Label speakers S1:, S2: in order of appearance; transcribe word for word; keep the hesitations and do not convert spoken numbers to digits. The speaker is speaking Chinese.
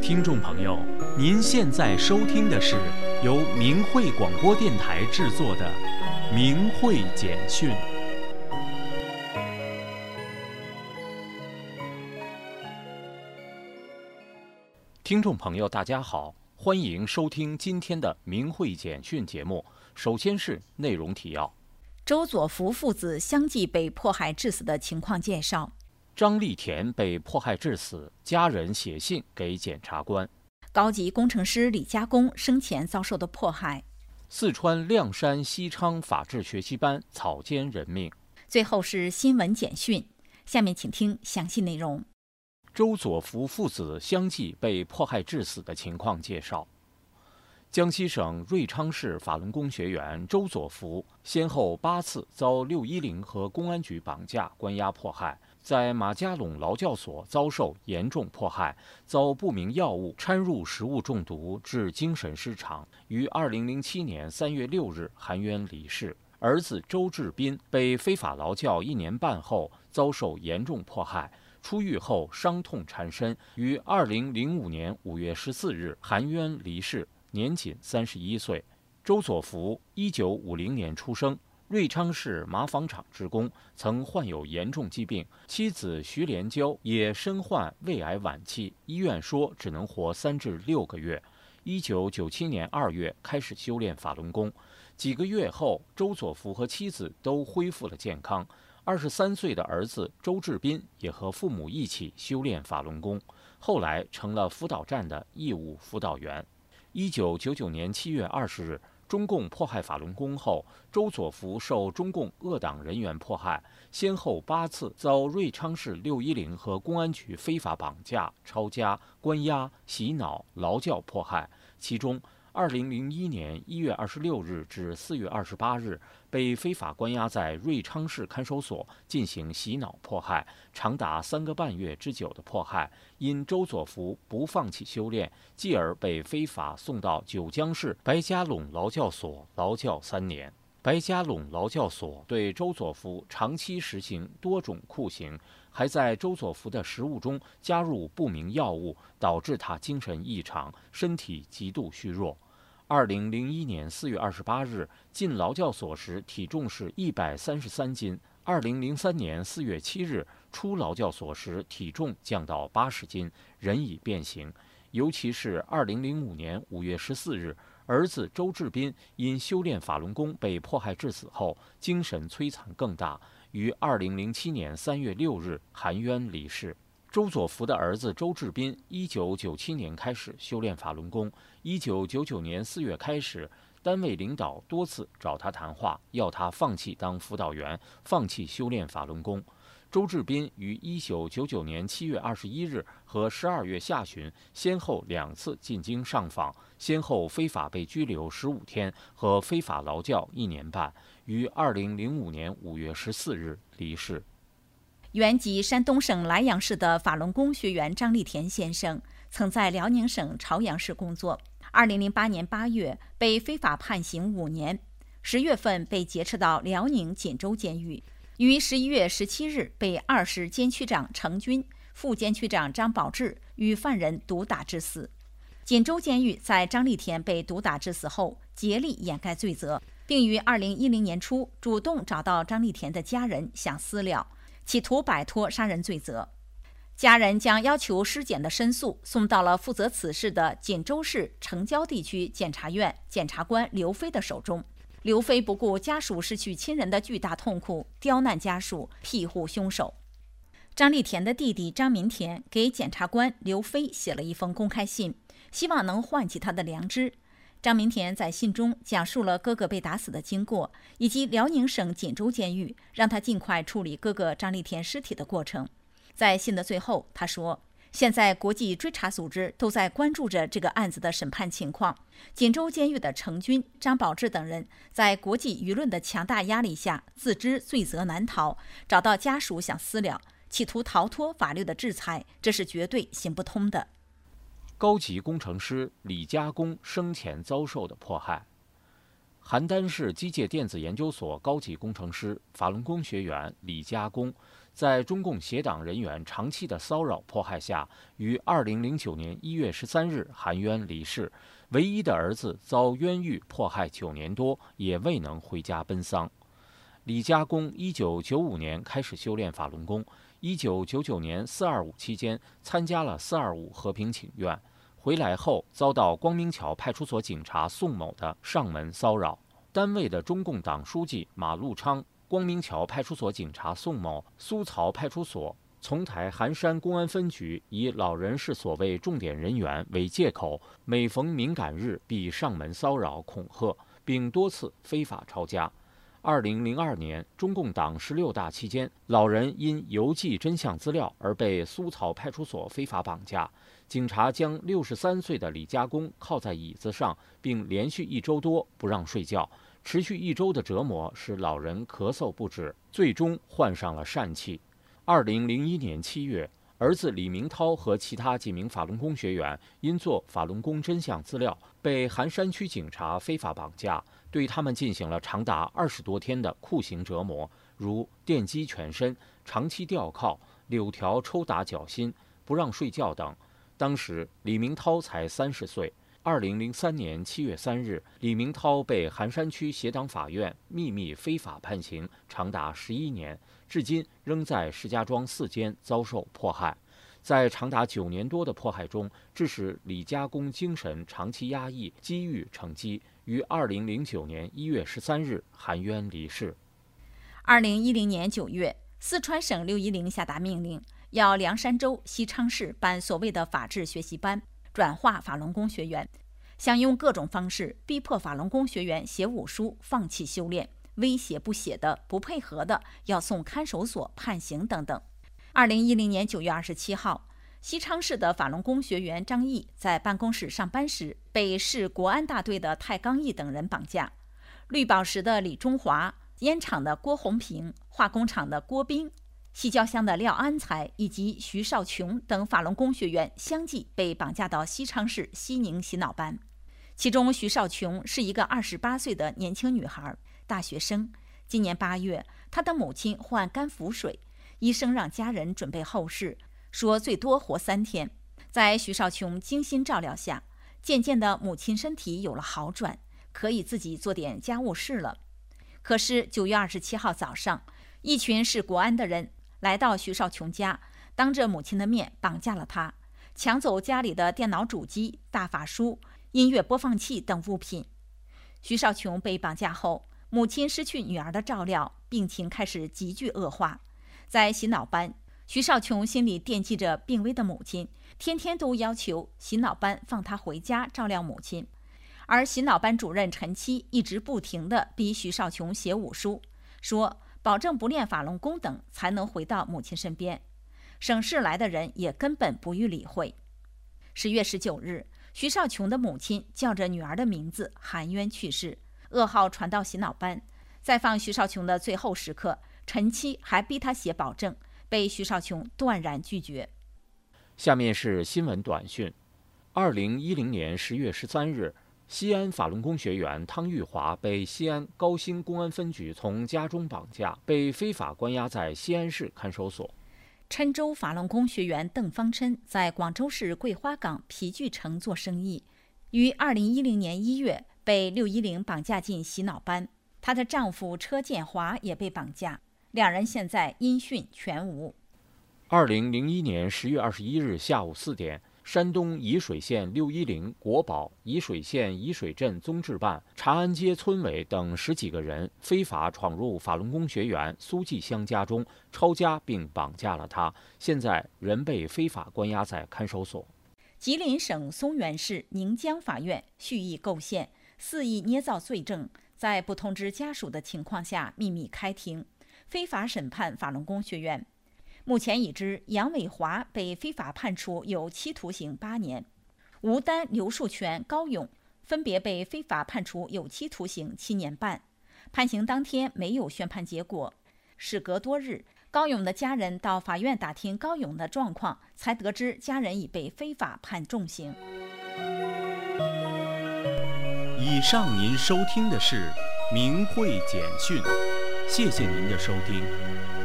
S1: 听众朋友，您现在收听的是由明慧广播电台制作的《明慧简讯》。听众朋友，大家好，欢迎收听今天的《明慧简讯》节目。首先是内容提要：
S2: 周佐福父子相继被迫害致死的情况介绍。
S1: 张立田被迫害致死，家人写信给检察官。
S2: 高级工程师李家工生前遭受的迫害。
S1: 四川亮山西昌法治学习班草菅人命。
S2: 最后是新闻简讯，下面请听详细内容。
S1: 周佐福父子相继被迫害致死的情况介绍。江西省瑞昌市法轮功学员周佐福先后八次遭六一零和公安局绑架、关押迫害，在马家垄劳教所遭受严重迫害，遭不明药物掺入食物中毒致精神失常，于二零零七年三月六日含冤离世。儿子周志斌被非法劳教一年半后遭受严重迫害，出狱后伤痛缠身，于二零零五年五月十四日含冤离世，年仅三十一岁。周佐福一九五零年出生，瑞昌市麻纺厂职工，曾患有严重疾病，妻子徐连娇也身患胃癌晚期，医院说只能活三至六个月。一九九七年二月开始修炼法轮功，几个月后，周佐福和妻子都恢复了健康。二十三岁的儿子周志斌也和父母一起修炼法轮功，后来成了辅导站的义务辅导员。一九九九年七月二十日，中共迫害法轮功后，周佐福受中共恶党人员迫害，先后八次遭瑞昌市六一零和公安局非法绑架、抄家、关押、洗脑、劳教迫害。其中，二零零一年一月二十六日至四月二十八日，被非法关押在瑞昌市看守所进行洗脑迫害，长达三个半月之久的迫害。因周佐福不放弃修炼，继而被非法送到九江市白家垄劳教所劳教三年。白家垄劳教所对周佐福长期实行多种酷刑，还在周佐福的食物中加入不明药物，导致他精神异常，身体极度虚弱。二零零一年四月二十八日进劳教所时体重是一百三十三斤，二零零三年四月七日出劳教所时体重降到八十斤，人已变形。尤其是二零零五年五月十四日，儿子周志斌因修炼法轮功被迫害致死后，精神摧残更大，于二零零七年三月六日含冤离世。周佐福的儿子周志斌一九九七年开始修炼法轮功，一九九九年四月开始，单位领导多次找他谈话，要他放弃当辅导员，放弃修炼法轮功。周志斌于一九九九年七月二十一日和十二月下旬先后两次进京上访，先后非法被拘留十五天和非法劳教一年半，于二零零五年五月十四日离世。
S2: 原籍山东省莱阳市的法轮功学员张立田先生，曾在辽宁省朝阳市工作。二零零八年八月被非法判刑五年，十月份被劫持到辽宁锦州监狱，于十一月十七日被二师监区长程军、副监区长张宝志与犯人毒打致死。锦州监狱在张立田被毒打致死后，竭力掩盖罪责，并于二零一零年初主动找到张立田的家人想私了，企图摆脱杀人罪责。家人将要求尸检的申诉送到了负责此事的锦州市城郊地区检察院检察官刘飞的手中。刘飞不顾家属失去亲人的巨大痛苦，刁难家属，庇护凶手。张立田的弟弟张民田给检察官刘飞写了一封公开信，希望能唤起他的良知。张民田在信中讲述了哥哥被打死的经过，以及辽宁省锦州监狱让他尽快处理哥哥张立田尸体的过程。在信的最后，他说，现在国际追查组织都在关注着这个案子的审判情况。锦州监狱的程军、张宝志等人在国际舆论的强大压力下，自知罪责难逃，找到家属想私了，企图逃脱法律的制裁，这是绝对行不通的。
S1: 高级工程师李家工生前遭受的迫害。 邯郸市机械电子研究所高级工程师、法轮功学员李家功，在中共协党人员长期的骚扰迫害下，于二零零九年一月十三日含冤离世。唯一的儿子遭冤狱迫害九年多，也未能回家奔丧。李家功一九九五年开始修炼法轮功，一九九九年四二五期间参加了四二五和平请愿。回来后遭到光明桥派出所警察宋某的上门骚扰，单位的中共党书记马路昌、光明桥派出所警察宋某、苏曹派出所、丛台寒山公安分局以老人是所谓重点人员为借口，每逢敏感日必上门骚扰恐吓，并多次非法抄家。二零零二年，中共党十六大期间，老人因邮寄真相资料而被苏曹派出所非法绑架。警察将六十三岁的李家功铐在椅子上，并连续一周多不让睡觉。持续一周的折磨使老人咳嗽不止，最终患上了疝气。二零零一年七月，儿子李明涛和其他几名法轮功学员因做法轮功真相资料，被含山区警察非法绑架，对他们进行了长达二十多天的酷刑折磨，如电击全身、长期吊铐、柳条抽打脚心、不让睡觉等。当时李明涛才三十岁。二零零三年七月三日，李明涛被含山区协党法院秘密非法判刑，长达十一年，至今仍在石家庄四监遭受迫害。在长达九年多的迫害中，致使李家功精神长期压抑，积郁成疾，于二零零九年一月十三日含冤离世。
S2: 二零一零年九月，四川省六一零下达命令，要凉山州西昌市办所谓的法治学习班，转化法轮功学员，想用各种方式逼迫法轮功学员写武书，放弃修炼，威胁不写的、不配合的要送看守所判刑等等。二零一零年九月二十七号，西昌市的法轮功学员张毅在办公室上班时，被市国安大队的太刚毅等人绑架。绿宝石的李中华、烟厂的郭红平、化工厂的郭斌、西郊乡的廖安才以及徐少琼等法轮功学员相继被绑架到西昌市西宁洗脑班。其中徐少琼是一个二十八岁的年轻女孩，大学生。今年八月，她的母亲患肝腹水，医生让家人准备后事，说最多活三天。在徐少琼精心照料下，渐渐的母亲身体有了好转，可以自己做点家务事了。可是九月二十七号早上，一群市国安的人来到徐少琼家，当着母亲的面绑架了她，抢走家里的电脑主机、大法书、音乐播放器等物品。徐少琼被绑架后，母亲失去女儿的照料，病情开始急剧恶化。在洗脑班，徐少琼心里惦记着病危的母亲，天天都要求洗脑班放她回家照料母亲。而洗脑班主任陈七一直不停地逼徐少琼写武书，说保证不练法轮功等才能回到母亲身边。省市来的人也根本不予理会。十月十九日，徐少琼的母亲叫着女儿的名字含冤去世，噩耗传到洗脑班。在放徐少琼的最后时刻，陈七还逼他写保证，被徐少琼断然拒绝。
S1: 下面是新闻短讯。二零一零年十月十三日，西安法轮功学员汤玉华被西安高新公安分局从家中绑架，被非法关押在西安市看守所。
S2: 郴州法轮功学员邓方琛在广州市桂花岗皮具城做生意，于二零一零年一月被六一零绑架进洗脑班。她的丈夫车建华也被绑架，两人现在音讯全无。
S1: 二零零一年十月二十一日下午四点，山东沂水县六一零国保沂水县沂水镇综治办、长安街村委等十几个人非法闯入法轮功学员苏继香家中，抄家并绑架了他，现在人被非法关押在看守所。
S2: 吉林省松原市宁江法院蓄意构陷、肆意捏造罪证，在不通知家属的情况下秘密开庭，非法审判法轮功学员。目前已知杨伟华被非法判处有期徒刑八年，吴丹、刘树全、高勇分别被非法判处有期徒刑七年半。判刑当天没有宣判结果，事隔多日，高勇的家人到法院打听高勇的状况，才得知家人已被非法判重刑。
S1: 以以上您收听的是明慧简讯，谢谢您的收听。